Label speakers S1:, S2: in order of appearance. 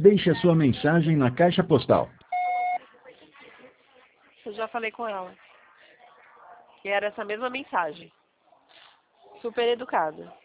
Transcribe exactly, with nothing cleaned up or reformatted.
S1: Deixe a sua mensagem na caixa postal.
S2: Eu já falei com ela. E era essa mesma mensagem. Super educada.